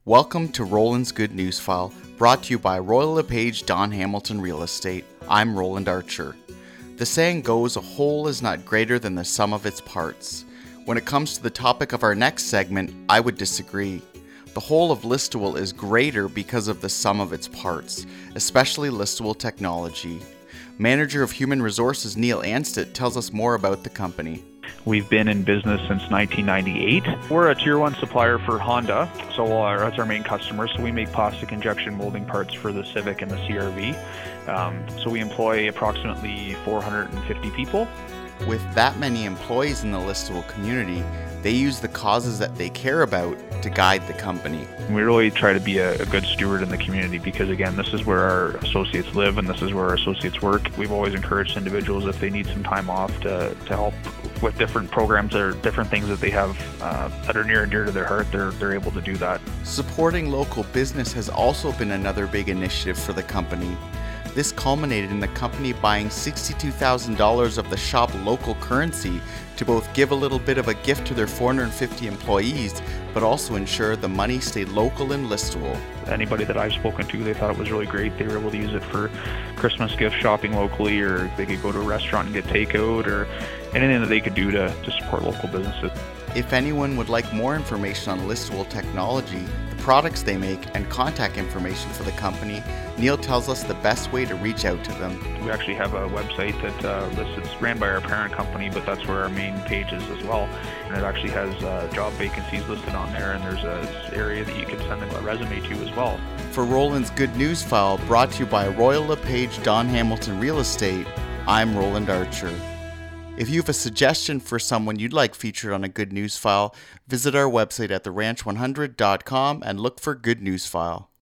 Welcome to Roland's Good News File, brought to you by Royal LePage Don Hamilton Real Estate. I'm Roland Archer. The saying goes, a whole is not greater than the sum of its parts. When it comes to the topic of our next segment, I would disagree. The whole of Listowel is greater because of the sum of its parts, especially Listowel Technology. Manager of Human Resources Neil Anstett tells us more about the company. We've been in business since 1998. We're a Tier 1 supplier for Honda, so that's our main customer. So we make plastic injection molding parts for the Civic and the CR-V. So we employ approximately 450 people. With that many employees in the Listowel community, they use the causes that they care about to guide the company. We really try to be a good steward in the community because, again, this is where our associates live and this is where our associates work. We've always encouraged individuals, if they need some time off, to help with different programs or different things that they have that are near and dear to their heart. They're able to do that. Supporting local business has also been another big initiative for the company. This culminated in the company buying $62,000 of the shop local currency to both give a little bit of a gift to their 450 employees, but also ensure the money stayed local in Listowel. Anybody that I've spoken to, they thought it was really great. They were able to use it for Christmas gift shopping locally, or they could go to a restaurant and get takeout, or anything that they could do to support local businesses. If anyone would like more information on Listowel Technology, the products they make, and contact information for the company, Neil tells us the best way to reach out to them. We actually have a website that it's ran by our parent company, but that's where our main page is as well. And it actually has job vacancies listed on there, and there's an area that you can send a resume to as well. For Roland's Good News File, brought to you by Royal LePage Don Hamilton Real Estate, I'm Roland Archer. If you have a suggestion for someone you'd like featured on a Good News File, visit our website at theranch100.com and look for Good News File.